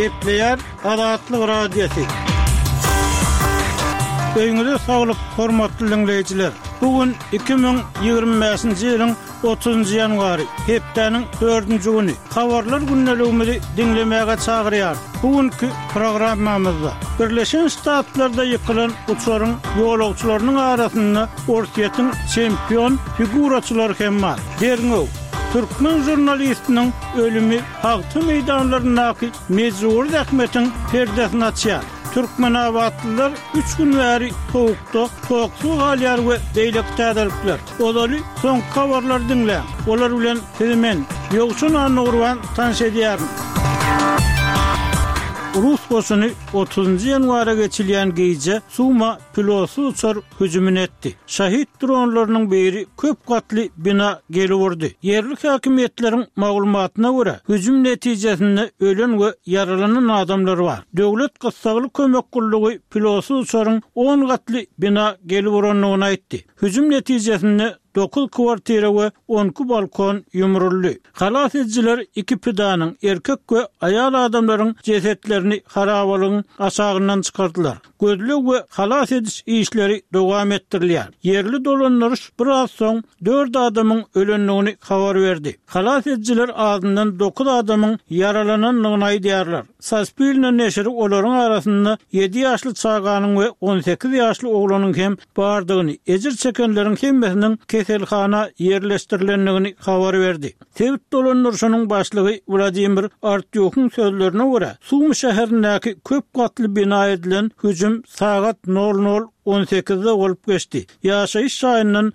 Gepleyer Adatlyk radiosu. Öňüňizde saglyk, hormatly dinleyijiler. Bugün 2025-nji ýylyň 30-njy ýanwary, hepdeniň 4-nji güni. Habarlar günneligimizi dinlemäge çagyrýar. Bugünkü programmamyzda Birleşen Ştatlarda ýykylan uçaryň ýolagçylarynyň arasynda orsiýetiň çempion figuraçylary hem bar. Derňew Türkmen jurnalistiniň ölümi Hagty meýdanlaryndaky mezur zähmetiň perdesini açýar. Türkmen abatlılar 3 gün bäri soğukda, soğuksu galýar we beýlek täzelikler. Olaly soň habarlar dinle. Olar bilen hemen ýogşun anurwan tanış edýärim. Rus goşuny 30-njy ýanwara geçilýän gece Suma pilotsy uçar hüjüm etdi. Şahit dronlarynyň biri köp gatly bina gelip vurdy. Yerlik häkimetleriň maglumatyna görä, hüjüm netijesinde ölen we yaralanan adamlar bar. Döwlet gyssalyk kömek gullugy pilotsy uçaryň 10 gatly bina gelip vuranlygyny aýtdy. Hüjüm netijesinde 9 kwartira we 10 balkon ýumruldy. Halas ediciler 2 pidanyň erkek we ayal adamlaryň jesetlerini harabalygyň aşagyndan çykardylar. Gözlük we halas ediş işleri dowam etdirilýär. Yerli dolanlaryş biraz soň 4 adamyň ölenligini habar berdi. Halas ediciler adından 9 adamyň yaralananlygyny aýdýarlar. Saspilne neşri olaryň arasynda 7 ýaşly çaganyň we 18 ýaşly oglanyň hem bardygyny, ejir çekenleriň hemmesiniň keselhana yerleşdirilenligini habar berdi. Tewit dolanlaryşynyň başlygy Vladimir Artyokhyň sözlerine görä, Sumy şäherindäki köp gatly bina edilen hüjüm saat 00:18-de bolup geçdi. Ýaşaýyş şaýyndan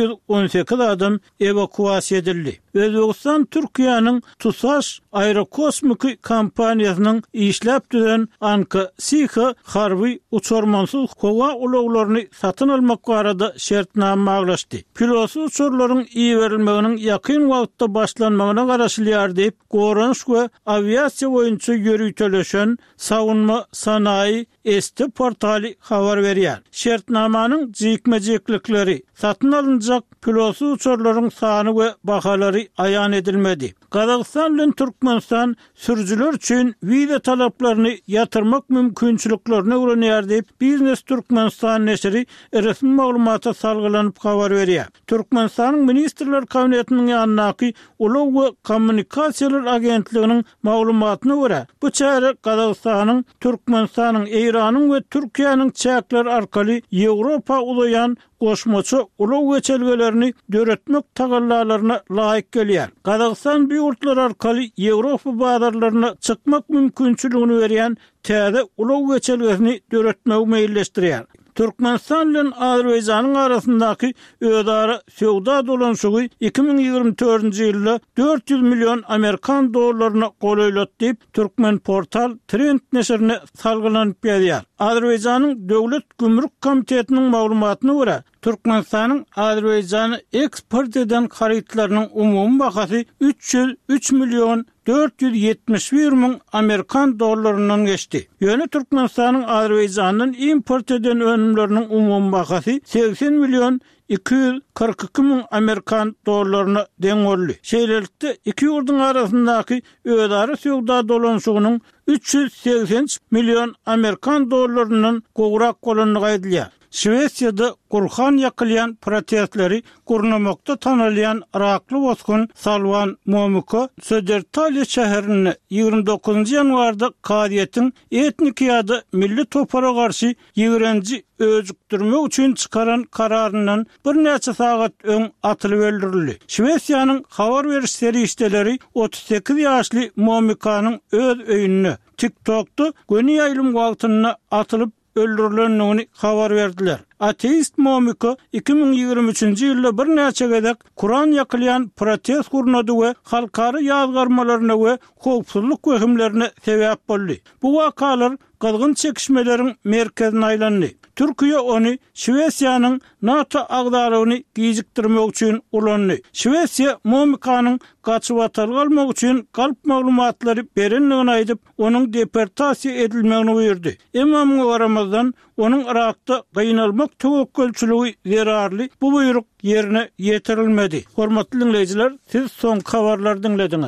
118 adam evakuasiýa edildi. Özbegistan Türkiýanyň TUSAŞ aerokosmik kompaniýasynyň işläp düren Anka-Siha harby uçurmansyz howa ulaglaryny satyn almak barada şertname aglaşdy. Pilotsy uçurlaryň iyi berilmeginiň ýakyn wagtda başlanmagyna garaşylýar diýip Gorunç we aviasiýa boýunça ýörüýteleşen Sawunma Sanayi Esti portaly habar berýär. Şertnamanyň jikmejiklikleri, satyn alınjak pilotsy uçurlaryň sany we bahalary aýan edilmedi. Gazakystan bilen Türkmenistan sürücüler üçin viza talaplaryny ýatyrmak mümkinçiliklerini öwrenýär diýip Biznes Türkmenistan neşri resmi maglumata salgylanyp habar berýär. Türkmenistanyň ministrler kabinetiniň ýanyndaky Ulag we Kommunikasiýalar agentliginiň maglumatyna görä, bu çäre Gazakystanyň, Türkmenistanyň, Eýranyň we Türkiýanyň çäkler arkaly Ýewropa ulayan goşmaçy ulag geçelgelerini döretmek tagallalaryna laýyk gelýär. Gazakystan bu ýurtlar arkaly Ýewropa bazarlaryna çykmak mümkinçiligini berýän täze ulag geçelgesini döretmegi meýilleşdirýär. Türkmenistan bilen Azerbaýjanyň arasyndaky özara söwda dolanşygy 2024-nji ýylda 400 milyon Amerikan dollaryna golaýlatdy diýip Türkmen portal Trend neşrine salgylanyp berýär. Azerbaýjanyň Döwlet Gümrük Komitetiniň maglumatyna görä, Türkmenistanyň Azerbaýjany eksport eden harytlarynyň umumy bahasy 303 milyon 471 min Amerikan dollarynyň geçdi. Ýöne Türkmenistanyň Azerbaýjanyň import eden önümleriniň umumy bahasy 80 milyon 242 min Amerikan dollaryna deň boldy. Şeýlelikde iki ýurduň arasyndaky özara söwda dolanşygynyň 380 milyon Amerikan dollarynyň gowrak bolanlygy aýdylýar. Şwesiýada gurhan ýakylýan protestleri gurnamakda tanalýan Irakly bozgun Salwan Momiko Södertali şäherini 29-njy ýanwarda Kadiýetiň etnik ýa-da milli topara garşy ýigrenji özükdirmek üçin çykaran kararyndan bir näçe sagat öň atylyp öldürildi. Şwesiýanyň habar beriş serişdeleri 38 ýaşly Momikanyň öz öýüne TikTok'da göni ýaýlym wagtyna atylyp öldürilenligini habar berdiler. Ateist Momiko 2023-nji ýylda bir näçe gezek Kur'an ýakylýan protest gurnady we halkary ýazgarmalaryna we howpsuzlyk wehimlerine sebäp boldy. Bu wakalar gazgyn çekişmeleriň merkezine aýlandy. Türkiýe ony Şwesiýanyň NATO agdaryny gijikdirmek üçin ulandy. Şwesiýa Momikanyň gaçyp atalgalmak üçin galp maglumatlary berenligini aýdyp, onuň deportasiýa edilmegini buyurdy. Emma muňa garamazdan onuň Irakda gynalmak töwekkülçiligi zerarly bu buyruk yerine ýetirilmedi. Hormatly dinleyijiler, siz soň habarlary dinlediňiz.